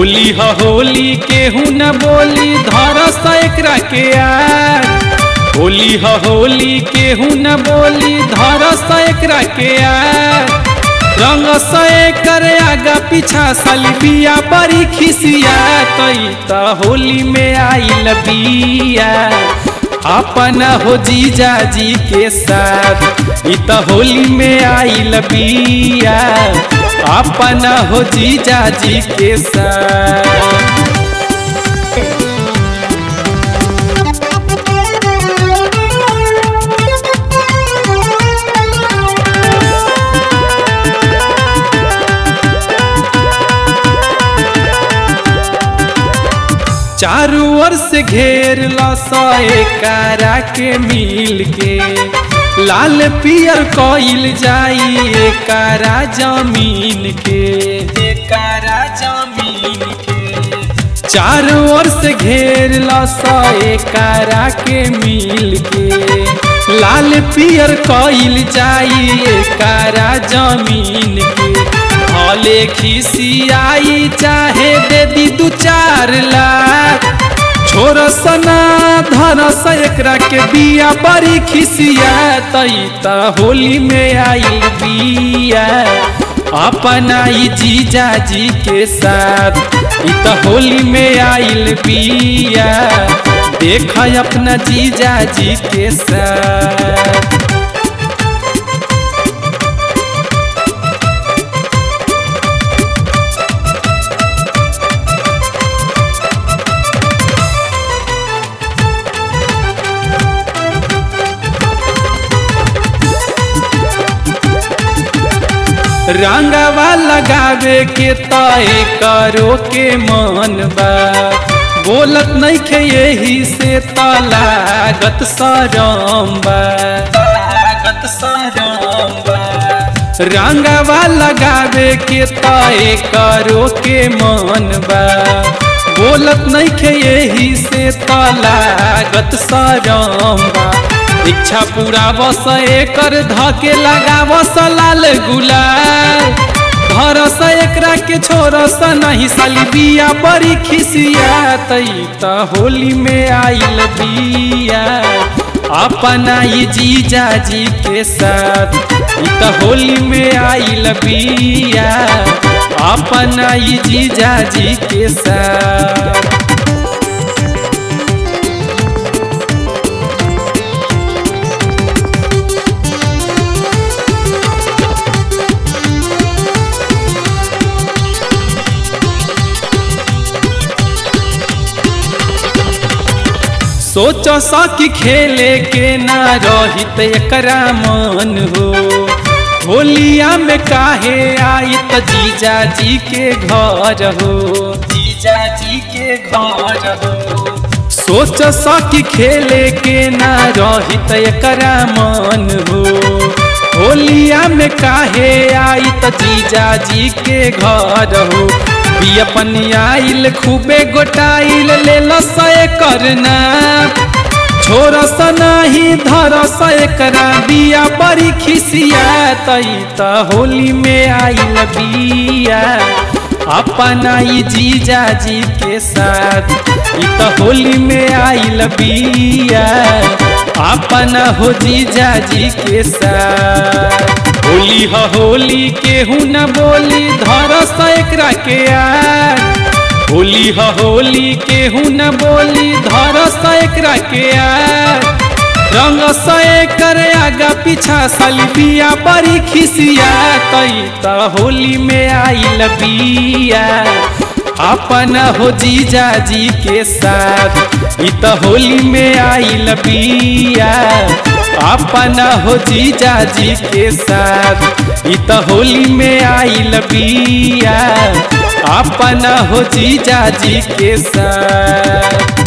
होली ह होली केहू न बोली धरस एकरा के यार। होली ह होली केहू न बोली धरस एकरा के यार। रंग से कर आगा पीछा साली बिया बड़ी खिसिया तई त होली में आइल बिया अपन हो जीजा जी के साथ। इ त होली में आइल बिया अपन हो जीजा जी के साथ। चारों ओर से घेर लसाए कारा के मिल के लाल पियर कोइल जाई कारा जमीन के कारा जमीन के। चारों ओर से घेर लसाए कारा के मिल के लाल पियर कोइल जाई कारा जमीन के। भले खिसियाई चाहे दे दी 2-4 लाख छोर सना धरस एकरा के बिया बड़ी खिसिया तई त होली में आइल बिया अपना ई जीजा जी के साथ। इ त होली में आइल बिया देख अपना जीजा जी के साथ। रंगवा लगावे के तय करो के मन बा बोलत नहीं खे यही से लागत शरम बा लागत शरम बा। रंगवा लगावे के तय करो के मन बा बोलत नहीं खे यही से लागत शरम बा। इच्छा पूरा बस एकर धके लगावस लाल गुलाल धरस एकरा के छोरस नहीं साली बिया बड़ी खिसिया तई त होली में आइल बिया अपना ई जीजा जी के साथ। इ त होली में आइल बिया अपना ई जीजा जी के साथ। सोच सकी खेले के ना रहित एकरा मन हो होलिया में काहे आई त जीजा जी के घर हो जीजा जी के घर हो। सोच सकी खेले के ना रहित एकरा मन हो होलिया में काहे आई त जीजा जी के घर हो। बिया पनियाइल खूबे गोटाइल ले लस करना छोरस नहीं धरस एकरा बिया बड़ी खिसिया तई त होली में आइल बिया अपना ई जीजा जी के साथ। इ त होली में आइल बिया अपना हो जीजा जी के साथ। होली ह होली केहू न बोली धरस एकरा के यार। होली ह होली केहू न बोली धरस एकरा के यार। रंग से कर आगा पीछा साली बिया बड़ी खिसिया तई त होली में आइल बिया अपना हो जीजा जी के साथ। इ त होली में आइल बिया अपना हो जीजा जी के साथ। इ त होली में आइल बिया अपना हो जीजा जी के साथ।